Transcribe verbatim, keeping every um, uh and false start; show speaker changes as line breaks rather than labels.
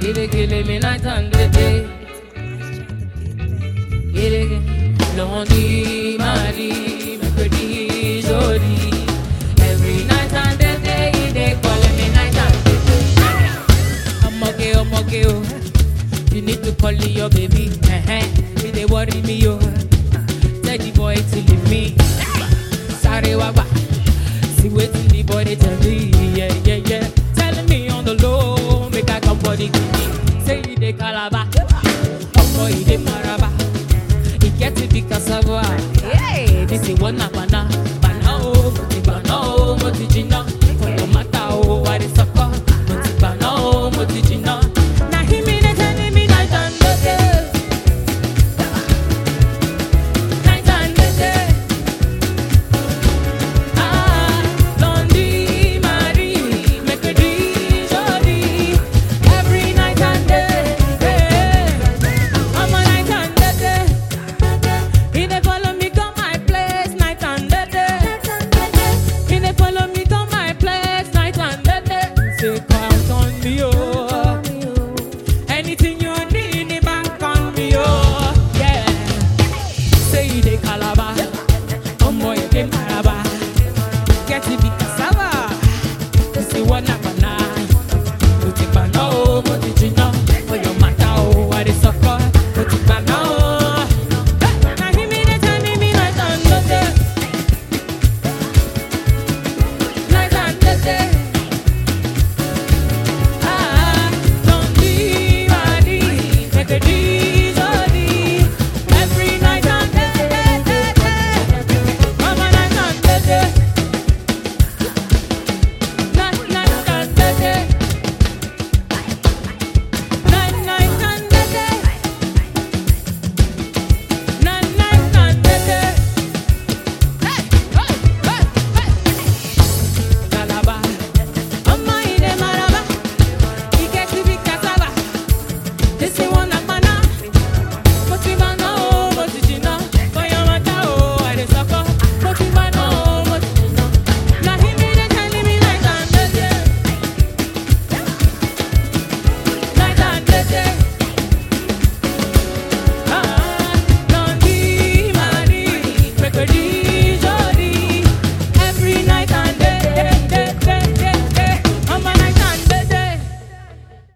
Ele killing me night and day. Ele Londi, Mari, Mercredi, Jodi. Every night and day, they calling me night and day. I'm okay, I'm okay, oh. You need to call your baby. Uh-huh. They worry me, yo. Tell the boy to leave me. Sorry, waba. See waiting the boy they tell me. Yeah, yeah, yeah. Telling me on the low, make I come body give me. Say you dey calabar, oh boy you dey maraba. It get to be cassava. Hey, this is one banana, banana oh, banana oh, motigina. No matter oh, what is up, banana oh, motigina. Now he me dey telling me night and day. Night and day. Ah, Londi, Mari, Mercredi, Jodi. Every night and day. Hey, I'm a night and day. He dey follow me go my place night and day. He dey follow me go my place night and day. Say count on me, oh. Anything you need, the bank on me, oh. Yeah. Say you dey calabar, oh boy you dey maraba. Get it be cassava. You see what na banana.